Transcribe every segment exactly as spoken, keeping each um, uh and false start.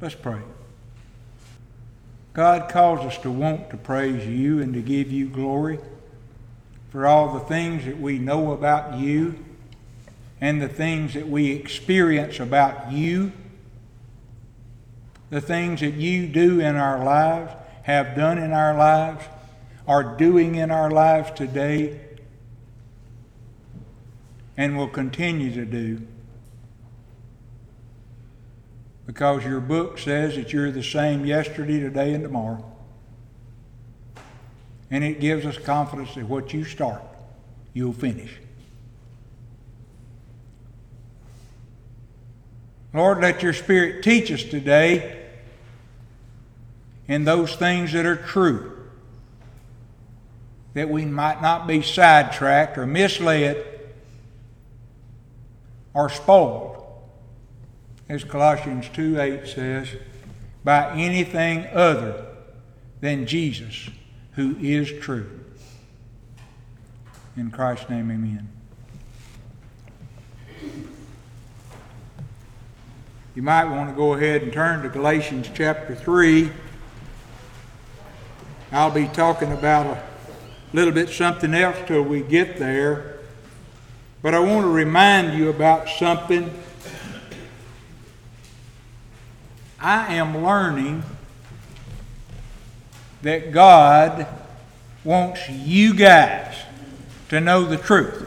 Let's pray. God calls us to want to praise you and to give you glory for all the things that we know about you and the things that we experience about you, the things that you do in our lives, have done in our lives, are doing in our lives today, and will continue to do. Because your book says that you're the same yesterday, today, and tomorrow. And it gives us confidence that what you start, you'll finish. Lord, let your Spirit teach us today in those things that are true, that we might not be sidetracked or misled or spoiled, as Colossians two eight says, by anything other than Jesus, who is true. In Christ's name, amen. You might want to go ahead and turn to Galatians chapter three. I'll be talking about a little bit something else till we get there. But I want to remind you about something. I am learning that God wants you guys to know the truth.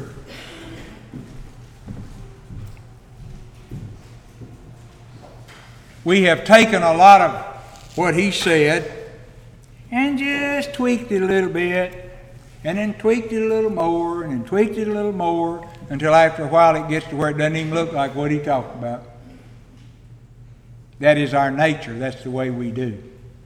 We have taken a lot of what he said and just tweaked it a little bit, and then tweaked it a little more, and then tweaked it a little more, until after a while it gets to where it doesn't even look like what he talked about. That is our nature. That's the way we do.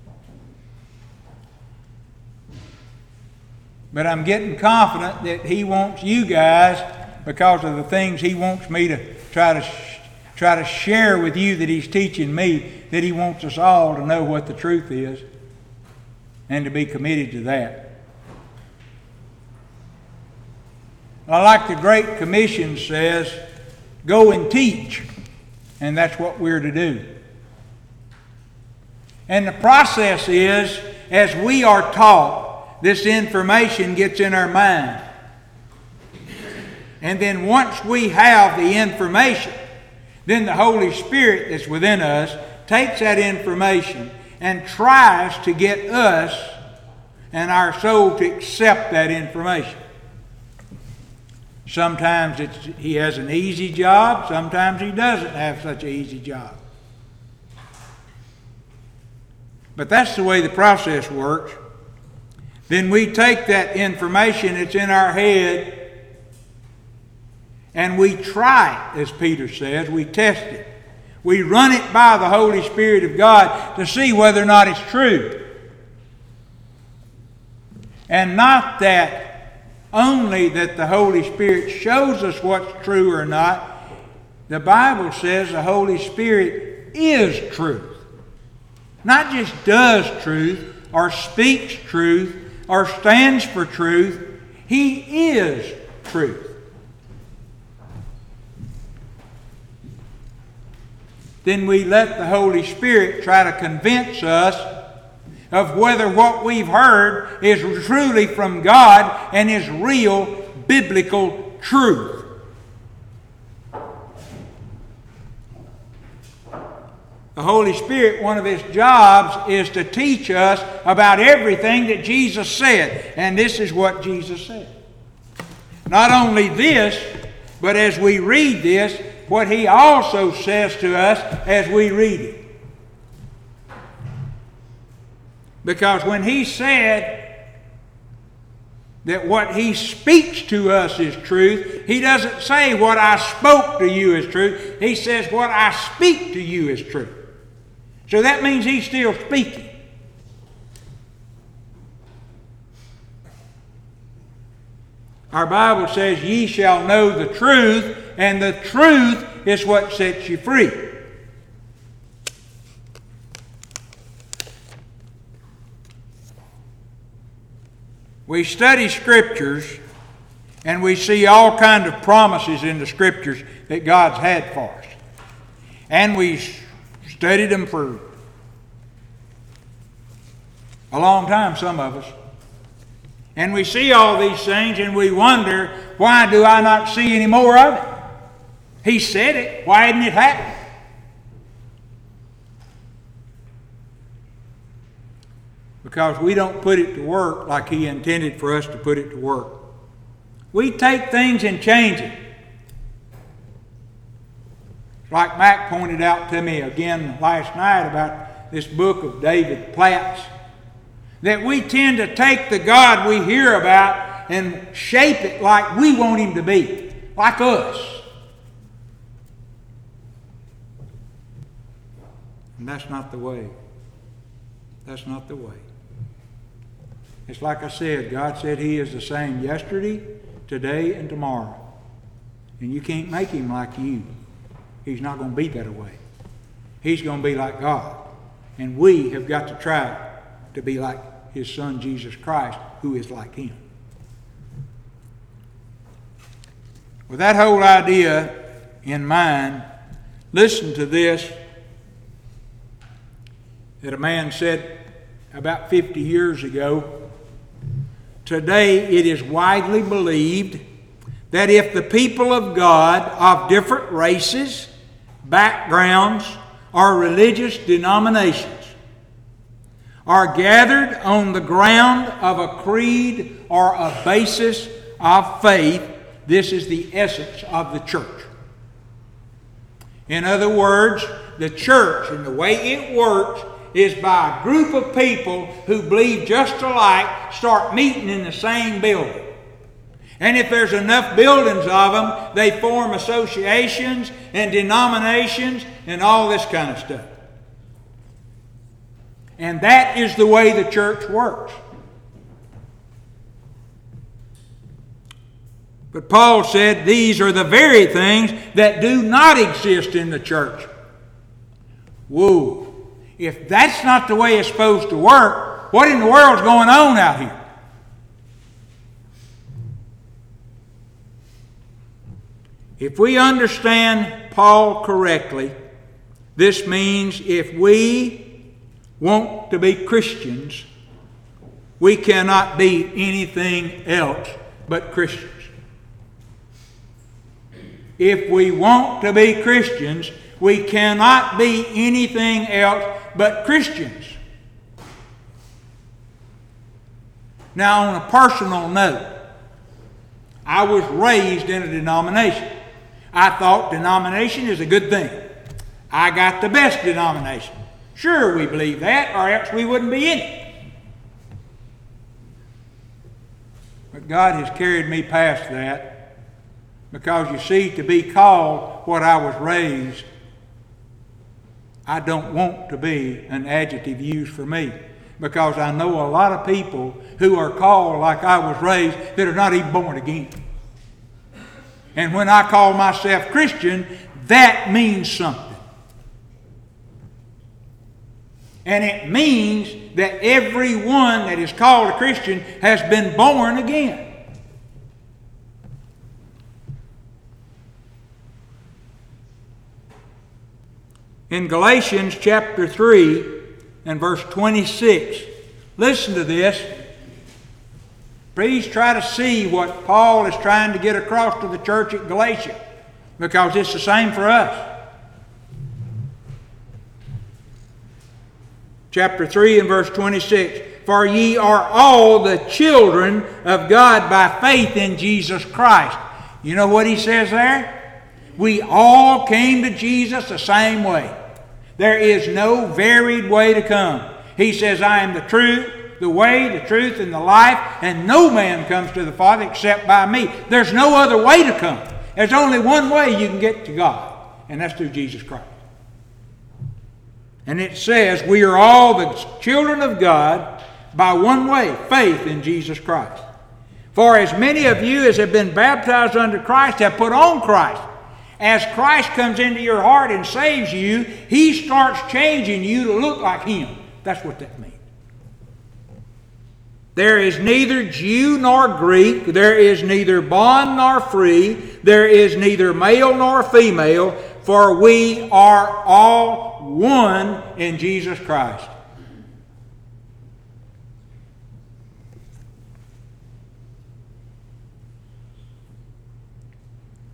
But I'm getting confident that he wants you guys, because of the things he wants me to try to sh- try to share with you that he's teaching me, that he wants us all to know what the truth is and to be committed to that. I like the Great Commission says, go and teach. And that's what we're to do. And the process is, as we are taught, this information gets in our mind. And then once we have the information, then the Holy Spirit that's within us takes that information and tries to get us and our soul to accept that information. Sometimes it's, he has an easy job. Sometimes he doesn't have such an easy job. But that's the way the process works. Then we take that information that's in our head and we try it, as Peter says. We test it. We run it by the Holy Spirit of God to see whether or not it's true. And not that only that the Holy Spirit shows us what's true or not. The Bible says the Holy Spirit is truth. Not just does truth or speaks truth or stands for truth. He is truth. Then we let the Holy Spirit try to convince us of whether what we've heard is truly from God and is real biblical truth. The Holy Spirit, one of His jobs is to teach us about everything that Jesus said. And this is what Jesus said. Not only this, but as we read this, what He also says to us as we read it. Because when He said that what He speaks to us is truth, He doesn't say what I spoke to you is truth. He says what I speak to you is truth. So that means He's still speaking. Our Bible says, ye shall know the truth, and the truth is what sets you free. We study Scriptures, and we see all kinds of promises in the Scriptures that God's had for us. And we studied them for A long time, some of us. And we see all these things and we wonder, why do I not see any more of it? He said it. Why didn't it happen? Because we don't put it to work like He intended for us to put it to work. We take things and change it. Like Mac pointed out to me again last night about this book of David Platt's, that we tend to take the God we hear about and shape it like we want Him to be, like us. And that's not the way. That's not the way. It's like I said, God said He is the same yesterday, today, and tomorrow. And you can't make Him like you. He's not going to be that way. He's going to be like God. And we have got to try to be like His Son Jesus Christ, who is like Him. With that whole idea in mind, listen to this that a man said about fifty years ago. Today it is widely believed that if the people of God of different races, backgrounds, or religious denominations are gathered on the ground of a creed or a basis of faith, this is the essence of the church. In other words, the church and the way it works is by a group of people who believe just alike start meeting in the same building. And if there's enough buildings of them, they form associations and denominations and all this kind of stuff. And that is the way the church works. But Paul said these are the very things that do not exist in the church. Whoa. If that's not the way it's supposed to work, what in the world's going on out here? If we understand Paul correctly, this means if we want to be Christians, we cannot be anything else but Christians. If we want to be Christians, we cannot be anything else but Christians. Now, on a personal note, I was raised in a denomination. I thought denomination is a good thing. I got the best denomination. Sure, we believe that, or else we wouldn't be in it. But God has carried me past that, because you see, to be called what I was raised, I don't want to be an adjective used for me, because I know a lot of people who are called like I was raised that are not even born again. And when I call myself Christian, that means something. And it means that everyone that is called a Christian has been born again. In Galatians chapter three and verse twenty-six, listen to this. Please try to see what Paul is trying to get across to the church at Galatia, because it's the same for us. Chapter three and verse twenty-six. For ye are all the children of God by faith in Jesus Christ. You know what he says there? We all came to Jesus the same way. There is no varied way to come. He says, I am the truth, the way, the truth, and the life, and no man comes to the Father except by me. There's no other way to come. There's only one way you can get to God, and that's through Jesus Christ. And it says, we are all the children of God by one way, faith in Jesus Christ. For as many of you as have been baptized under Christ have put on Christ. As Christ comes into your heart and saves you, He starts changing you to look like Him. That's what that means. There is neither Jew nor Greek. There is neither bond nor free. There is neither male nor female. For we are all one in Jesus Christ.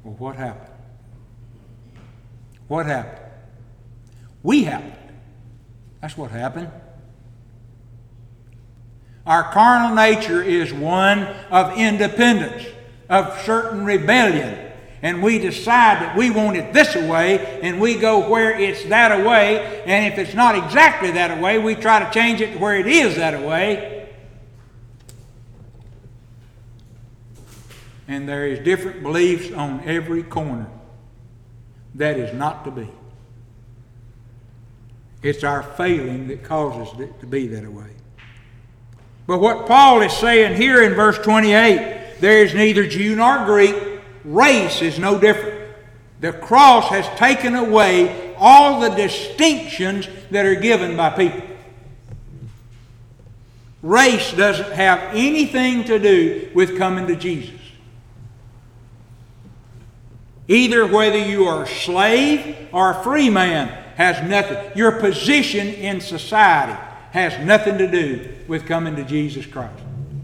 Well, what happened? What happened? We happened. That's what happened. Our carnal nature is one of independence, of certain rebellion. And we decide that we want it this way, and we go where it's that way. And if it's not exactly that way, we try to change it to where it is that way. And there is different beliefs on every corner. That is not to be. It's our failing that causes it to be that way. But what Paul is saying here in verse twenty-eight, there is neither Jew nor Greek. Race is no different. The cross has taken away all the distinctions that are given by people. Race doesn't have anything to do with coming to Jesus. Either whether you are a slave or a free man has nothing. Your position in society has nothing to do with coming to Jesus Christ.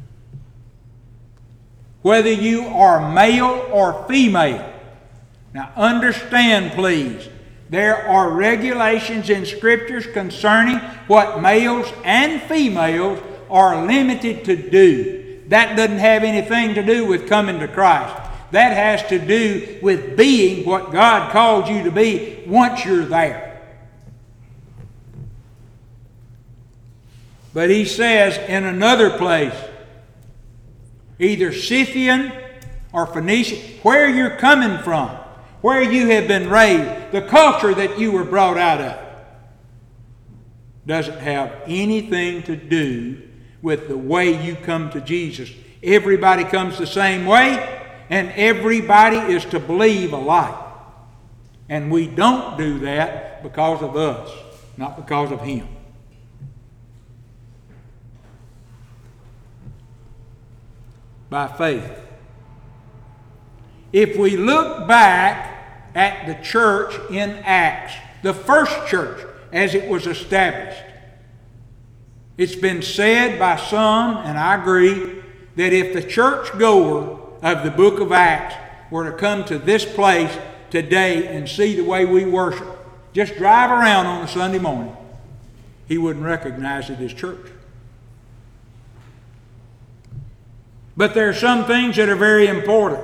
Whether you are male or female. Now understand, please, there are regulations in Scriptures concerning what males and females are limited to do. That doesn't have anything to do with coming to Christ. That has to do with being what God called you to be once you're there. But he says in another place, either Scythian or Phoenician, where you're coming from, where you have been raised, the culture that you were brought out of, doesn't have anything to do with the way you come to Jesus. Everybody comes the same way, and everybody is to believe alike. And we don't do that because of us, not because of Him. By faith. If we look back at the church in Acts, the first church as it was established, it's been said by some, and I agree, that if the churchgoer of the book of Acts were to come to this place today and see the way we worship, just drive around on a Sunday morning, he wouldn't recognize it as church. But there are some things that are very important.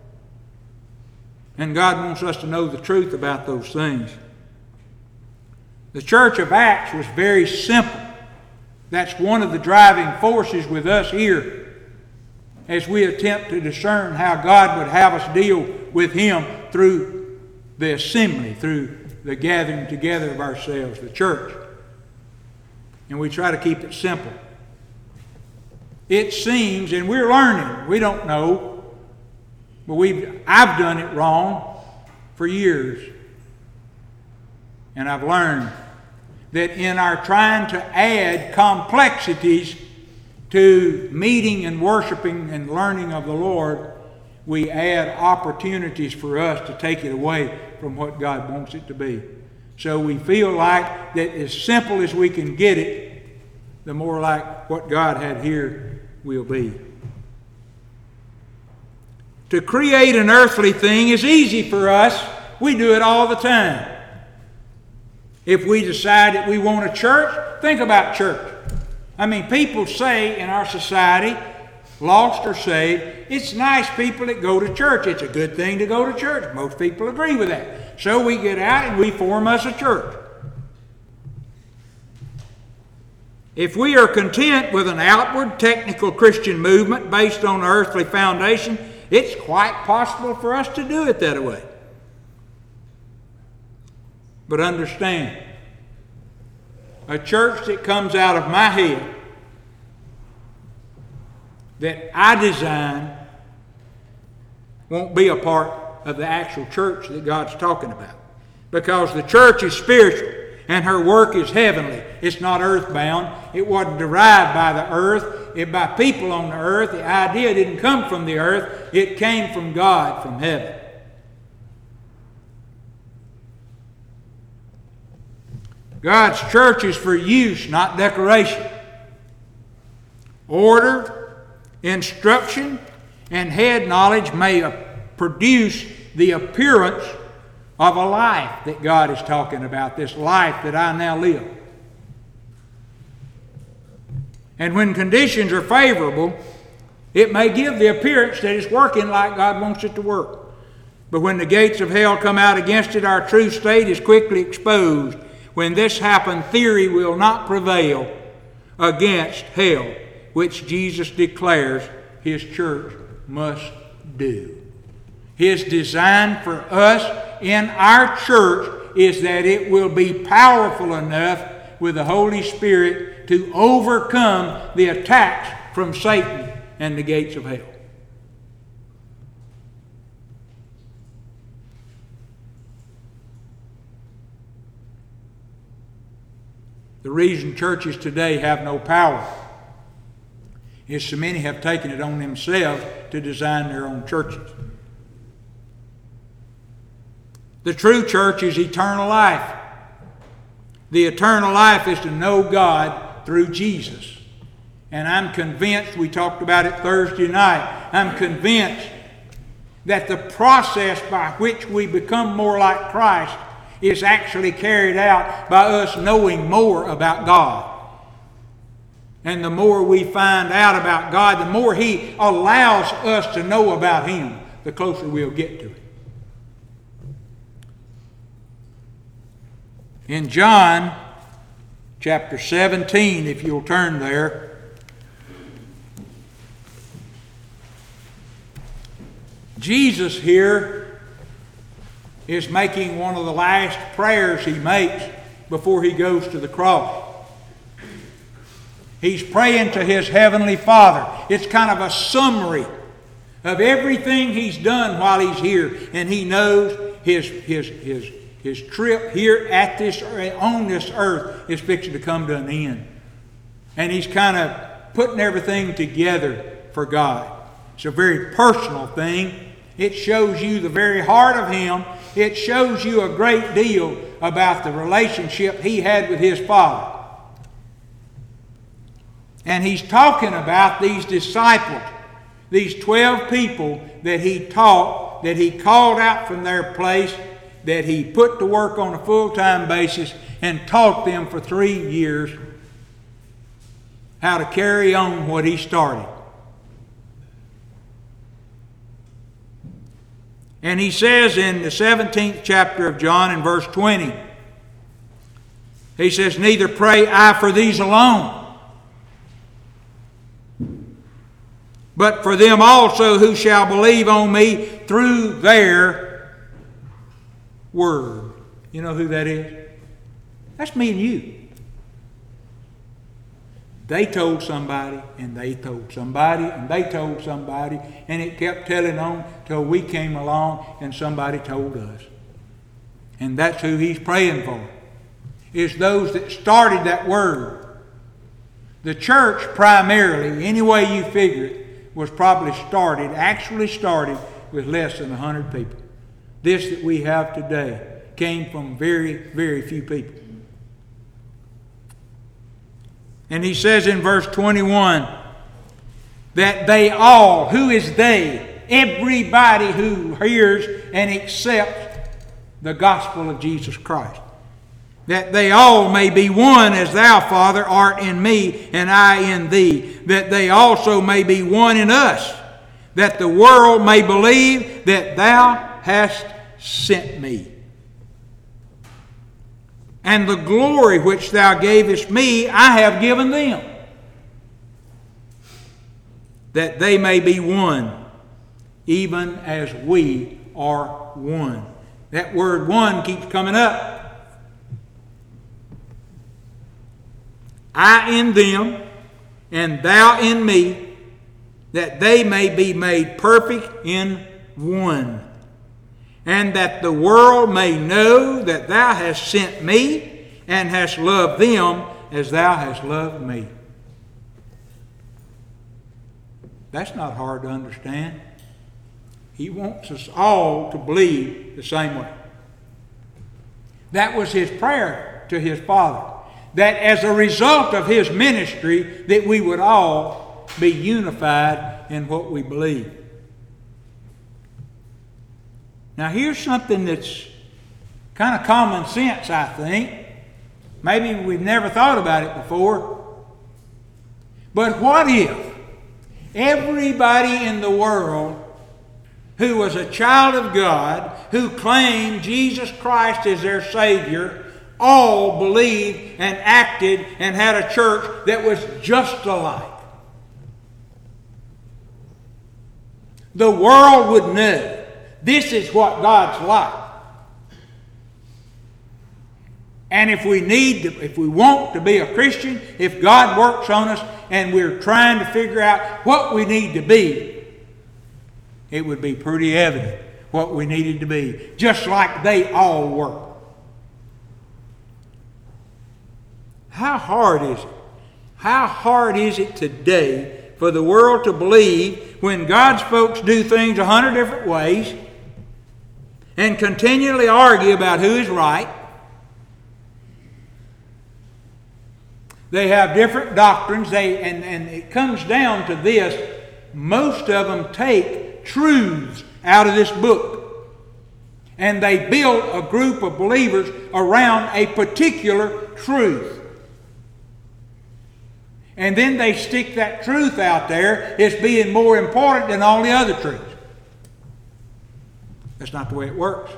And God wants us to know the truth about those things. The church of Acts was very simple. That's one of the driving forces with us here as we attempt to discern how God would have us deal with Him through the assembly, through the gathering together of ourselves, the church. And we try to keep it simple. It seems, and we're learning, we don't know, but we've, I've done it wrong for years. And I've learned that in our trying to add complexities to meeting and worshiping and learning of the Lord, we add opportunities for us to take it away from what God wants it to be. So we feel like that as simple as we can get it, the more like what God had here will be. To create an earthly thing is easy for us. We do it all the time. If we decide that we want a church, think about church. I mean, people say in our society, lost or saved, it's nice people that go to church. It's a good thing to go to church. Most people agree with that. So we get out and we form us a church. If we are content with an outward technical Christian movement based on an earthly foundation, it's quite possible for us to do it that way. But understand, a church that comes out of my head, that I design, won't be a part of the actual church that God's talking about. Because the church is spiritual and her work is heavenly. It's not earthbound. It wasn't derived by the earth, it by people on the earth. The idea didn't come from the earth. It came from God, from heaven. God's church is for use, not decoration. Order, instruction, and head knowledge may produce the appearance of a life that God is talking about, this life that I now live. And when conditions are favorable, it may give the appearance that it's working like God wants it to work. But when the gates of hell come out against it, our true state is quickly exposed. When this happens, theory will not prevail against hell, which Jesus declares His church must do. His design for us in our church is that it will be powerful enough with the Holy Spirit to overcome the attacks from Satan and the gates of hell. The reason churches today have no power is so many have taken it on themselves to design their own churches. The true church is eternal life. The eternal life is to know God through Jesus. And I'm convinced, we talked about it Thursday night, I'm convinced that the process by which we become more like Christ is actually carried out by us knowing more about God. And the more we find out about God, the more He allows us to know about Him, the closer we'll get to Him. In John chapter seventeen, if you'll turn there, Jesus here is making one of the last prayers He makes before He goes to the cross. He's praying to His Heavenly Father. It's kind of a summary of everything He's done while He's here. And He knows His, his, his, his trip here at this, on this earth is fixing to come to an end. And He's kind of putting everything together for God. It's a very personal thing. It shows you the very heart of Him. It shows you a great deal about the relationship He had with His Father. And He's talking about these disciples, these twelve people that He taught, that He called out from their place, that He put to work on a full-time basis and taught them for three years how to carry on what He started. And He says in the seventeenth chapter of John in verse twenty, He says, "Neither pray I for these alone, but for them also who shall believe on me through their word." You know who that is? That's me and you. They told somebody, and they told somebody, and they told somebody, and it kept telling on till we came along and somebody told us. And that's who He's praying for, is those that started that word. The church primarily, any way you figure it, was probably started, actually started with less than one hundred people. This that we have today came from very, very few people. And He says in verse twenty-one that they all, who is they? Everybody who hears and accepts the gospel of Jesus Christ. That they all may be one as Thou, Father, art in me and I in Thee. That they also may be one in us. That the world may believe that Thou hast sent me. And the glory which Thou gavest me, I have given them, that they may be one, even as we are one. That word one keeps coming up. I in them, and Thou in me, that they may be made perfect in one. And that the world may know that Thou hast sent me and hast loved them as Thou hast loved me. That's not hard to understand. He wants us all to believe the same way. That was His prayer to His Father. That as a result of His ministry, that we would all be unified in what we believe. Now here's something that's kind of common sense, I think. Maybe we've never thought about it before. But what if everybody in the world who was a child of God, who claimed Jesus Christ as their Savior, all believed and acted and had a church that was just alike? The world would know this is what God's like. And if we need to, if we want to be a Christian, if God works on us and we're trying to figure out what we need to be, it would be pretty evident what we needed to be, just like they all were. How hard is it? How hard is it today for the world to believe when God's folks do things a hundred different ways and continually argue about who is right? They have different doctrines, they, and, and it comes down to this. Most of them take truths out of this book, and they build a group of believers around a particular truth. And then they stick that truth out there as being more important than all the other truths. That's not the way it works.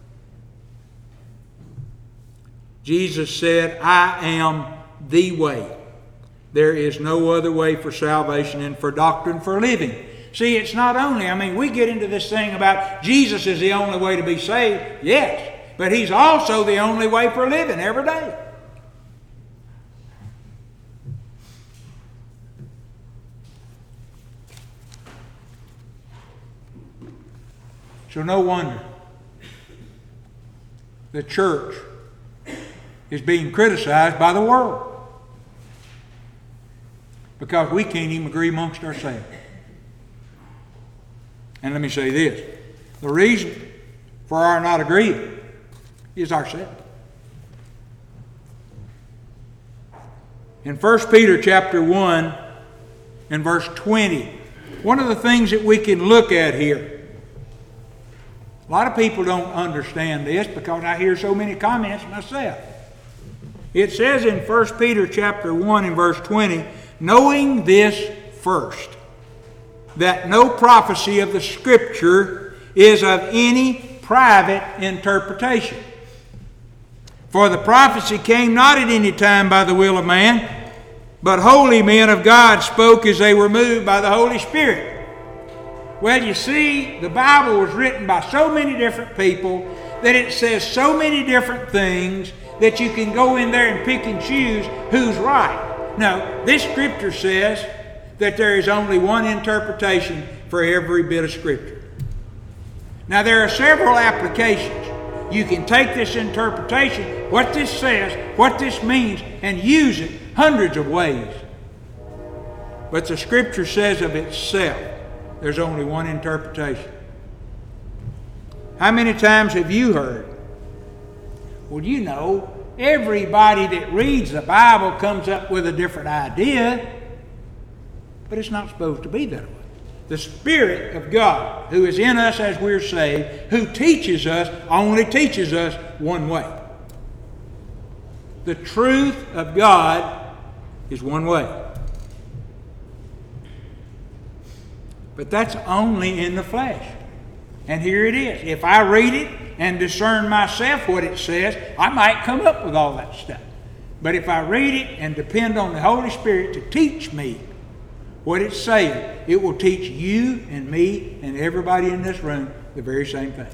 Jesus said, I am the way. There is no other way for salvation and for doctrine for living. See, it's not only, I mean, we get into this thing about Jesus is the only way to be saved. Yes, but He's also the only way for living every day. So no wonder the church is being criticized by the world, because we can't even agree amongst ourselves. And let me say this. The reason for our not agreeing is ourselves. In First Peter chapter one and verse twenty, one of the things that we can look at here, a lot of people don't understand this because I hear so many comments myself. It says in First Peter chapter one and verse twenty, knowing this first, that no prophecy of the Scripture is of any private interpretation. For the prophecy came not at any time by the will of man, but holy men of God spoke as they were moved by the Holy Spirit. Well, you see, the Bible was written by so many different people that it says so many different things that you can go in there and pick and choose who's right. No, this Scripture says that there is only one interpretation for every bit of Scripture. Now, there are several applications. You can take this interpretation, what this says, what this means, and use it hundreds of ways. But the Scripture says of itself, there's only one interpretation. How many times have you heard? Well, you know, everybody that reads the Bible comes up with a different idea, but it's not supposed to be that way. The Spirit of God, who is in us as we're saved, who teaches us, only teaches us one way. The truth of God is one way. But that's only in the flesh. And here it is. If I read it and discern myself what it says, I might come up with all that stuff. But if I read it and depend on the Holy Spirit to teach me what it's saying, it will teach you and me and everybody in this room the very same thing.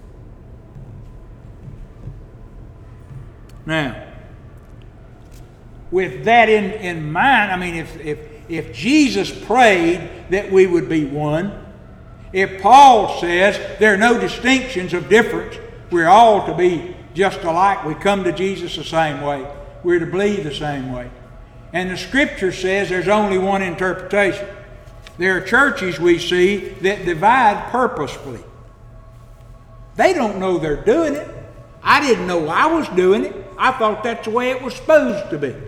Now, with that in, in mind, I mean, if, if, if Jesus prayed that we would be one, if Paul says there are no distinctions of difference, we're all to be just alike, we come to Jesus the same way, we're to believe the same way. And the Scripture says there's only one interpretation. There are churches we see that divide purposefully. They don't know they're doing it. I didn't know I was doing it. I thought that's the way it was supposed to be.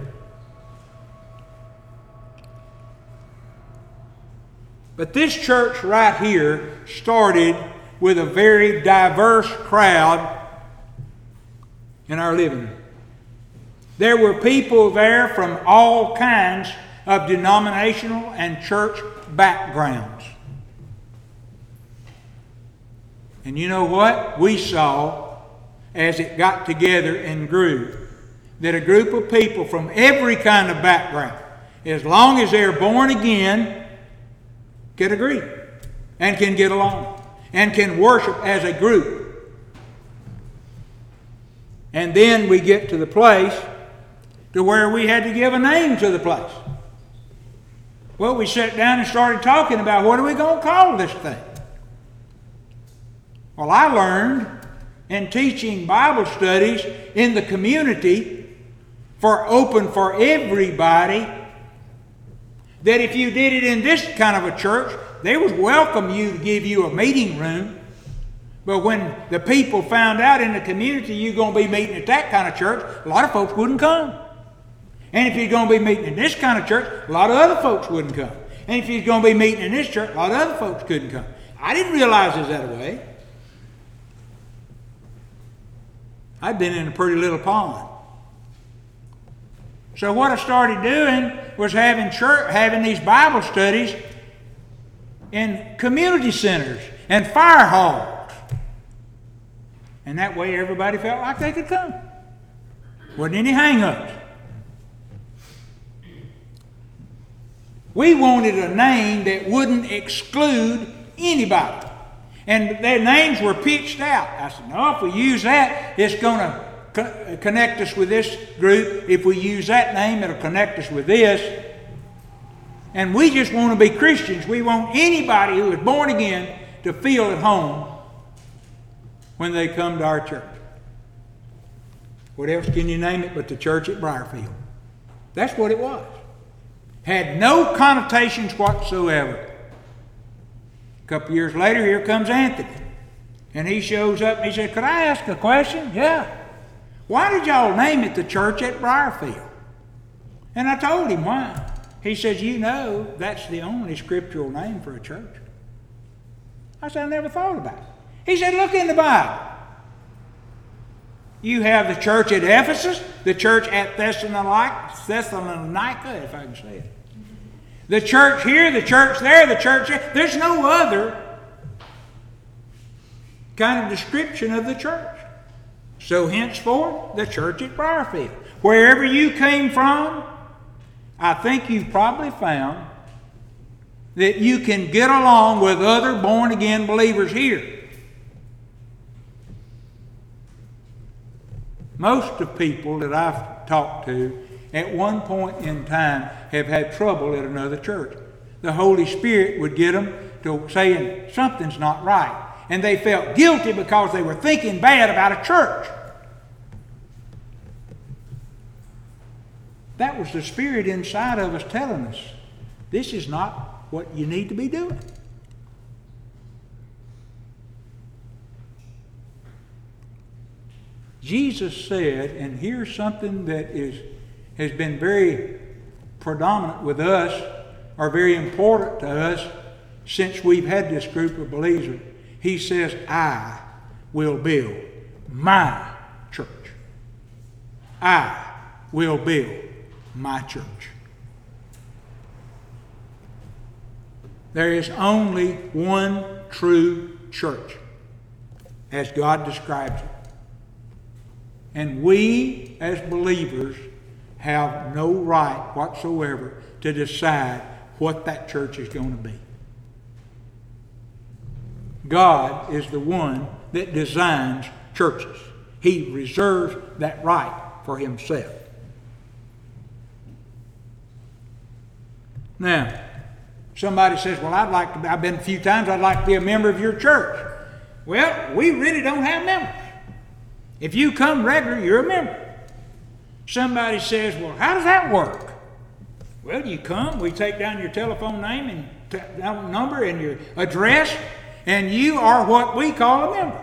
But this church right here started with a very diverse crowd in our living room. There were people there from all kinds of denominational and church backgrounds. And you know what? We saw, as it got together and grew, that a group of people from every kind of background, as long as they're born again, can agree and can get along and can worship as a group. And then we get to the place to where we had to give a name to the place. Well, we sat down and started talking about what are we going to call this thing. Well, I learned in teaching Bible studies in the community for open for everybody that if you did it in this kind of a church, they would welcome you to give you a meeting room. But when the people found out in the community you're going to be meeting at that kind of church, a lot of folks wouldn't come. And if you're going to be meeting in this kind of church, a lot of other folks wouldn't come. And if you're going to be meeting in this church, a lot of other folks couldn't come. I didn't realize it was that way. I'd been in a pretty little pond. So what I started doing was having church, having these Bible studies in community centers and fire halls. And that way everybody felt like they could come. Wasn't any hang-ups. We wanted a name that wouldn't exclude anybody. And their names were pitched out. I said, no, if we use that, it's going to co- connect us with this group. If we use that name, it'll connect us with this. And we just want to be Christians. We want anybody who is born again to feel at home when they come to our church. What else can you name it but the church at Briarfield? That's what it was. Had no connotations whatsoever. A couple years later, here comes Anthony. And he shows up and he said, could I ask a question? Yeah. Why did y'all name it the church at Briarfield? And I told him why. He says, you know, that's the only scriptural name for a church. I said, I never thought about it. He said, look in the Bible. You have the church at Ephesus, the church at Thessalonica, Thessalonica, if I can say it. The church here, the church there, the church there. There's no other kind of description of the church. So henceforth, the church at Briarfield. Wherever you came from, I think you've probably found that you can get along with other born-again believers here. Most of people that I've talked to at one point in time have had trouble at another church. The Holy Spirit would get them to saying something's not right. And they felt guilty because they were thinking bad about a church. That was the Spirit inside of us telling us, this is not what you need to be doing. Jesus said, and here's something that is has been very predominant with us, or very important to us, since we've had this group of believers. He says, I will build my church. I will build my church. There is only one true church, as God describes it. And we, as believers, have no right whatsoever to decide what that church is going to be. God is the one that designs churches. He reserves that right for himself. Now, somebody says, well, I'd like to be, I've been a few times, I'd like to be a member of your church. Well, we really don't have members. If you come regular, you're a member. Somebody says, well, how does that work? Well, you come, we take down your telephone name and t- number and your address, and you are what we call a member.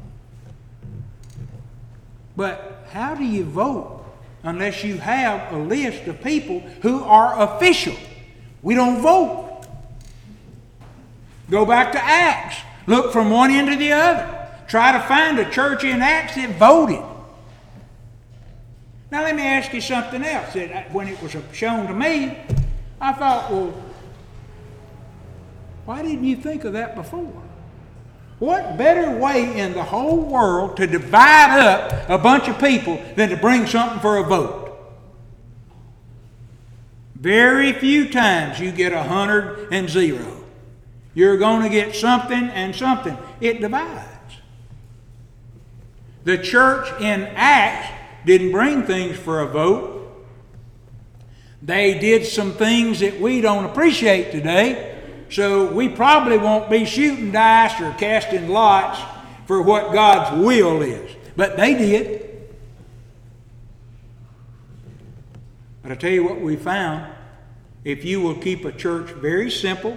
But how do you vote unless you have a list of people who are official? We don't vote. Go back to Acts. Look from one end to the other. Try to find a church in Acts that voted. Now let me ask you something else. That when it was shown to me, I thought, well, why didn't you think of that before? What better way in the whole world to divide up a bunch of people than to bring something for a vote? Very few times you get a hundred and zero. You're going to get something and something. It divides. The church in Acts didn't bring things for a vote. They did some things that we don't appreciate today. So we probably won't be shooting dice or casting lots for what God's will is. But they did. But I tell you what we found. If you will keep a church very simple,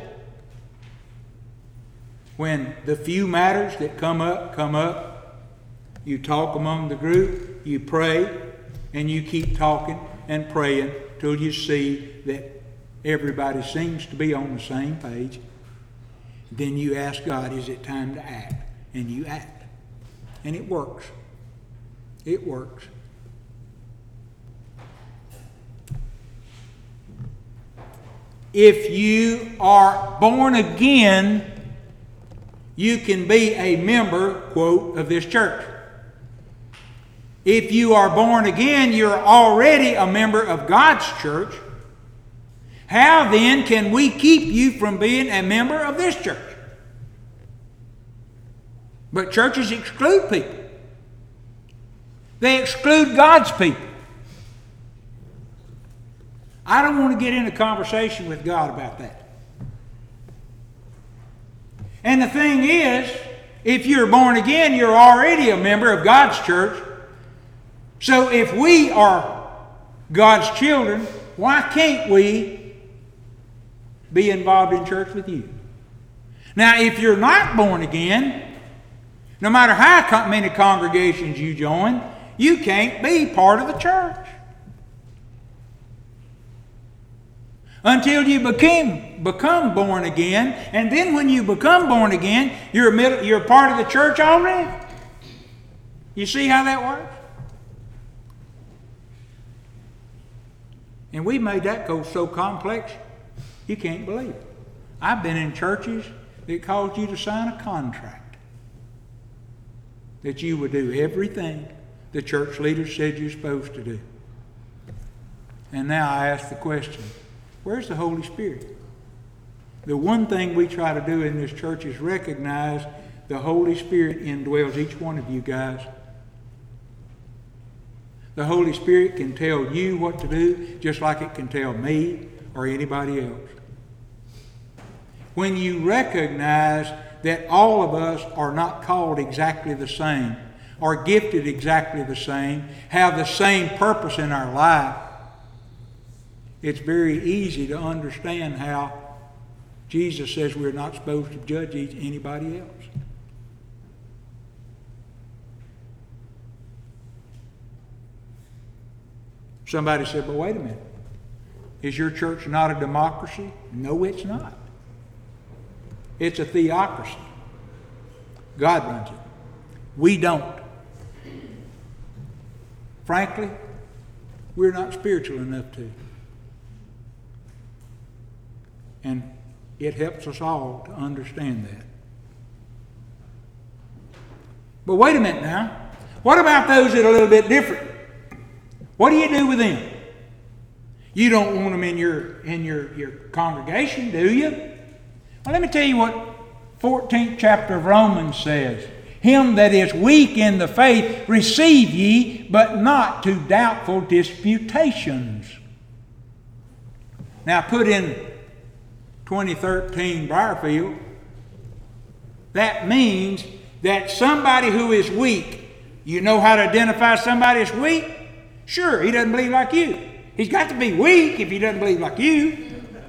when the few matters that come up, come up, you talk among the group, you pray, and you keep talking and praying till you see that everybody seems to be on the same page. Then you ask God, is it time to act? And you act. And it works. It works. If you are born again, you can be a member, quote, of this church. If you are born again, you're already a member of God's church. How then can we keep you from being a member of this church? But churches exclude people. They exclude God's people. I don't want to get in a conversation with God about that. And the thing is, if you're born again, you're already a member of God's church. So if we are God's children, why can't we be involved in church with you? Now, if you're not born again, no matter how many congregations you join, you can't be part of the church. Until you became, become born again, and then when you become born again, you're a, middle, you're a part of the church already. You see how that works? And we made that go so complex, you can't believe it. I've been in churches that caused you to sign a contract that you would do everything the church leader said you're supposed to do. And now I ask the question, where's the Holy Spirit? The one thing we try to do in this church is recognize the Holy Spirit indwells each one of you guys. The Holy Spirit can tell you what to do just like it can tell me or anybody else. When you recognize that all of us are not called exactly the same, are gifted exactly the same, have the same purpose in our life, it's very easy to understand how Jesus says we're not supposed to judge anybody else. Somebody said, but wait a minute. Is your church not a democracy? No, it's not. It's a theocracy. God runs it. We don't. Frankly, we're not spiritual enough to. And it helps us all to understand that. But wait a minute now. What about those that are a little bit different? What do you do with them? You don't want them in your, in your, your congregation, do you? Well, let me tell you what fourteenth chapter of Romans says. Him that is weak in the faith receive ye, but not to doubtful disputations. Now put in twenty thirteen Briarfield, that means that somebody who is weak, you know how to identify somebody as weak? Sure, he doesn't believe like you. He's got to be weak if he doesn't believe like you.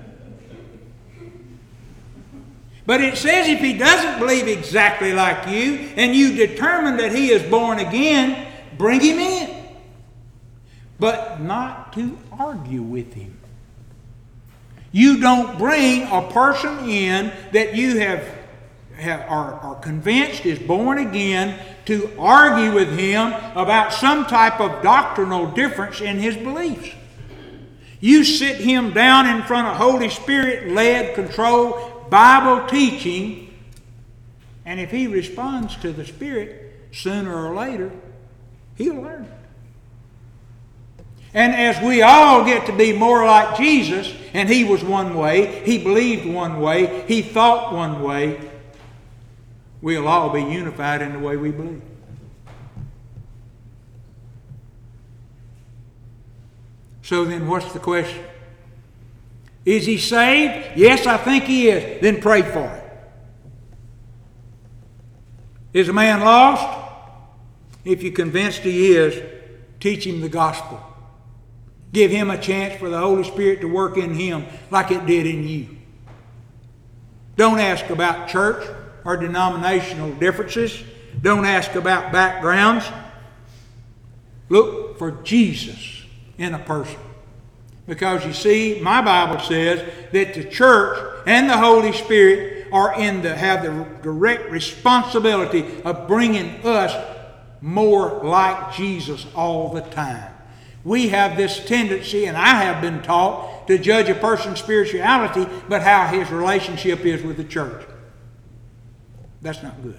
But it says if he doesn't believe exactly like you, and you determine that he is born again, bring him in. But not to argue with him. You don't bring a person in that you have have, are, are convinced, is born again, to argue with him about some type of doctrinal difference in his beliefs. You sit him down in front of Holy Spirit-led, controlled Bible teaching, and if he responds to the Spirit, sooner or later, he'll learn. And as we all get to be more like Jesus, and he was one way, he believed one way, he thought one way, we'll all be unified in the way we believe. So then what's the question? Is he saved? Yes, I think he is. Then pray for it. Is a man lost? If you're convinced he is, teach him the gospel. Give him a chance for the Holy Spirit to work in him like it did in you. Don't ask about church or denominational differences. Don't ask about backgrounds. Look for Jesus in a person. Because you see, my Bible says that the church and the Holy Spirit are in the have the direct responsibility of bringing us more like Jesus all the time. We have this tendency, and I have been taught, to judge a person's spirituality, but how his relationship is with the church. That's not good.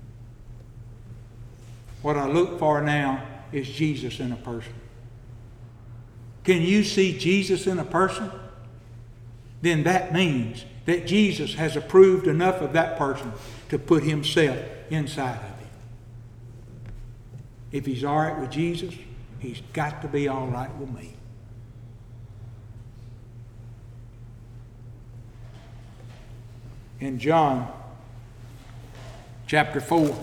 What I look for now is Jesus in a person. Can you see Jesus in a person? Then that means that Jesus has approved enough of that person to put himself inside of him. If he's all right with Jesus, he's got to be all right with me. In John chapter four,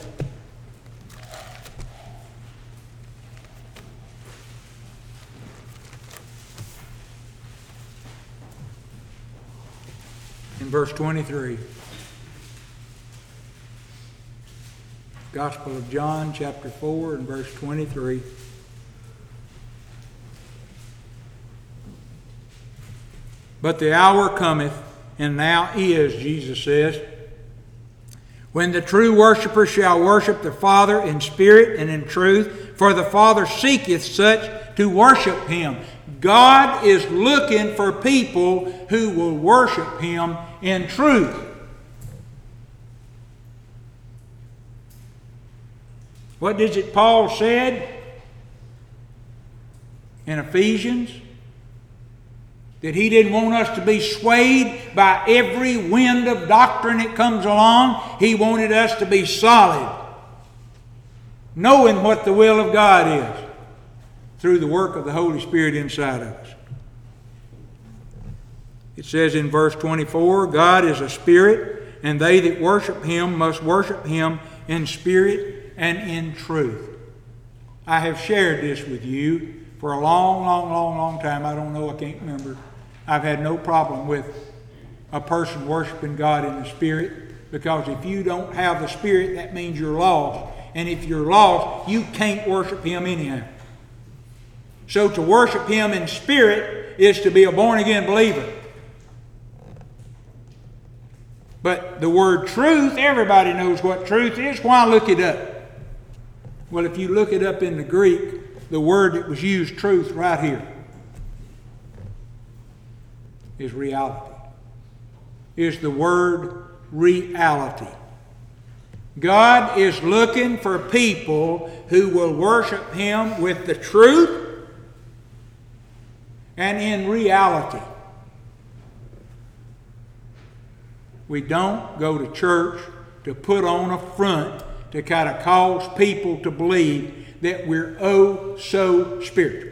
in verse twenty-three, Gospel of John chapter four and verse twenty-three. But the hour cometh, and now is, Jesus says, when the true worshipper shall worship the Father in spirit and in truth, for the Father seeketh such to worship him. God is looking for people who will worship him in truth. What is it Paul said in Ephesians? That he didn't want us to be swayed by every wind of doctrine that comes along. He wanted us to be solid, knowing what the will of God is through the work of the Holy Spirit inside of us. It says in verse twenty-four, God is a spirit, and they that worship him must worship him in spirit and in truth. I have shared this with you for a long, long, long, long time. I don't know, I can't remember. I've had no problem with a person worshiping God in the Spirit, because if you don't have the Spirit, that means you're lost. And if you're lost, you can't worship him anyhow. So to worship him in spirit is to be a born-again believer. But the word truth, everybody knows what truth is. Why look it up? Well, if you look it up in the Greek, the word that was used, truth, right here, is reality. Is the word reality. God is looking for people who will worship him with the truth and in reality. We don't go to church to put on a front to kind of cause people to believe that we're oh so spiritual.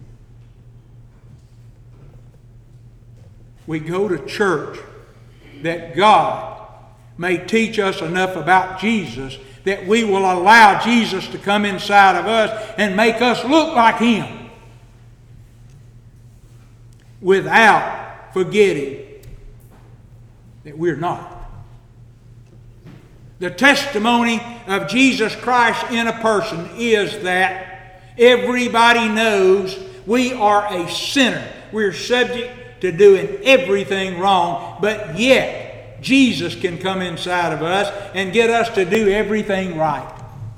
We go to church that God may teach us enough about Jesus that we will allow Jesus to come inside of us and make us look like him, without forgetting that we're not. The testimony of Jesus Christ in a person is that everybody knows we are a sinner. We're subject to doing everything wrong, but yet Jesus can come inside of us and get us to do everything right.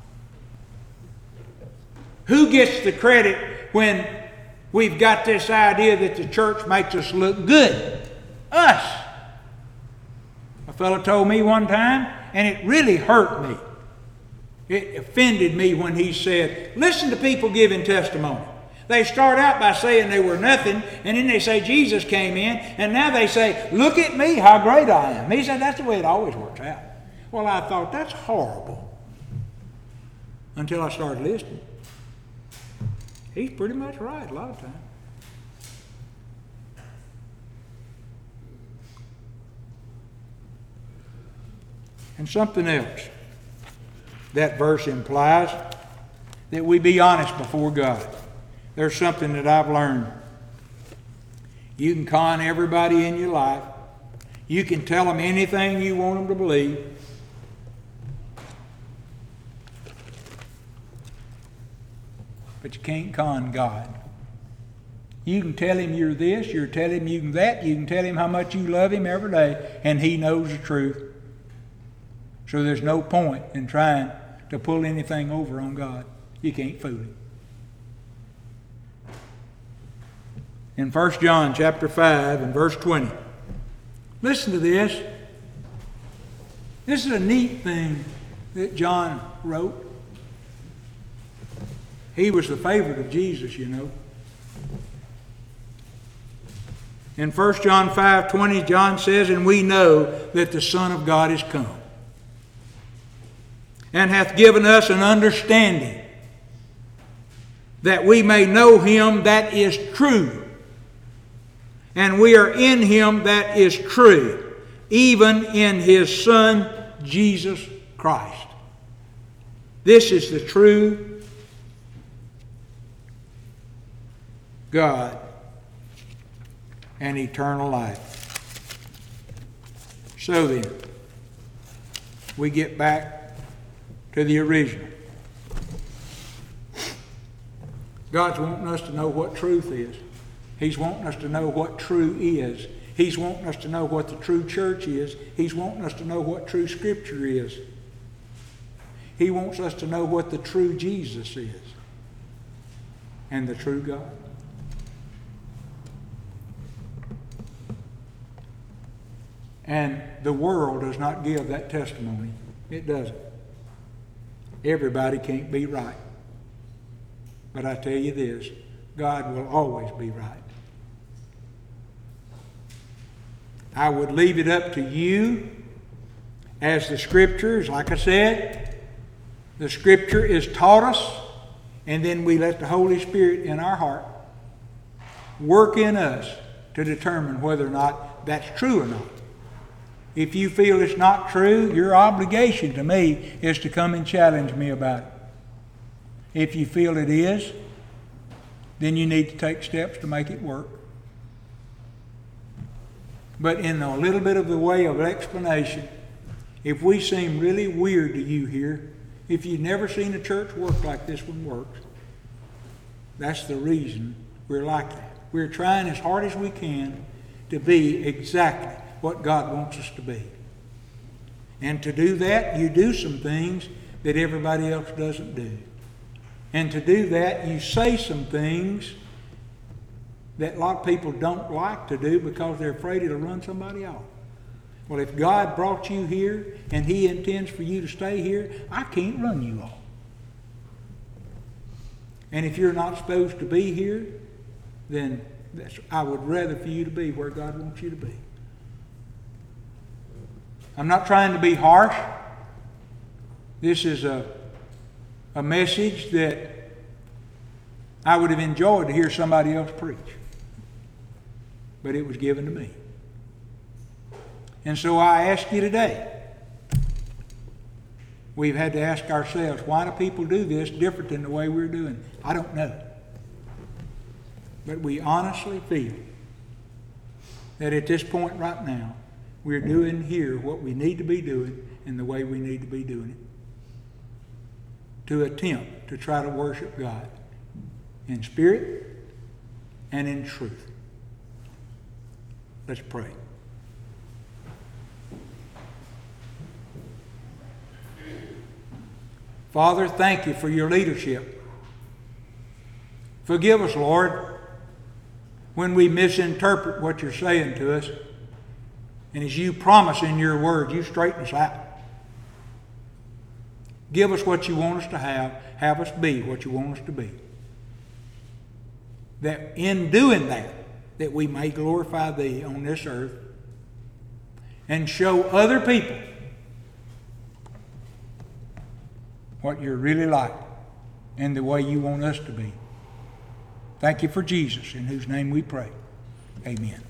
Who gets the credit when we've got this idea that the church makes us look good? Us. A fellow told me one time, and it really hurt me. It offended me when he said, listen to people giving testimony. They start out by saying they were nothing, and then they say Jesus came in, and now they say, look at me, how great I am. He said, that's the way it always works out. Well, I thought, that's horrible. Until I started listening. He's pretty much right a lot of times. And something else. That verse implies that we be honest before God. There's something that I've learned. You can con everybody in your life. You can tell them anything you want them to believe. But you can't con God. You can tell Him you're this, you can tell Him you can that, you can tell Him how much you love Him every day, and He knows the truth. So there's no point in trying to pull anything over on God. You can't fool Him. In First John chapter five and verse twenty, listen to this. This is a neat thing that John wrote. He was the favorite of Jesus, you know. In First John five twenty, John says, and we know that the Son of God is come, and hath given us an understanding, that we may know Him that is true. And we are in Him that is true, even in His Son, Jesus Christ. This is the true God and eternal life. So then, we get back to the original. God's wanting us to know what truth is. He's wanting us to know what true is. He's wanting us to know what the true church is. He's wanting us to know what true Scripture is. He wants us to know what the true Jesus is and the true God. And the world does not give that testimony. It doesn't. Everybody can't be right. But I tell you this, God will always be right. I would leave it up to you as the Scriptures, like I said, the Scripture is taught us, and then we let the Holy Spirit in our heart work in us to determine whether or not that's true or not. If you feel it's not true, your obligation to me is to come and challenge me about it. If you feel it is, then you need to take steps to make it work. But in a little bit of the way of explanation, if we seem really weird to you here, if you've never seen a church work like this one works, that's the reason we're like that. We're trying as hard as we can to be exactly what God wants us to be. And to do that, you do some things that everybody else doesn't do. And to do that, you say some things that a lot of people don't like to do because they're afraid it'll run somebody off. Well, if God brought you here and He intends for you to stay here, I can't run you off. And if you're not supposed to be here, then that's, I would rather for you to be where God wants you to be. I'm not trying to be harsh. This is a, a message that I would have enjoyed to hear somebody else preach. But it was given to me. And so I ask you today, we've had to ask ourselves, why do people do this different than the way we're doing it? I don't know. But we honestly feel that at this point right now, we're doing here what we need to be doing in the way we need to be doing it. To attempt to try to worship God in spirit and in truth. Let's pray. Father, thank you for your leadership. Forgive us, Lord, when we misinterpret what you're saying to us. And as you promise in your word, you straighten us out. Give us what you want us to have. Have us be what you want us to be. That in doing that, that we may glorify thee on this earth and show other people what you're really like and the way you want us to be. Thank you for Jesus, in whose name we pray. Amen.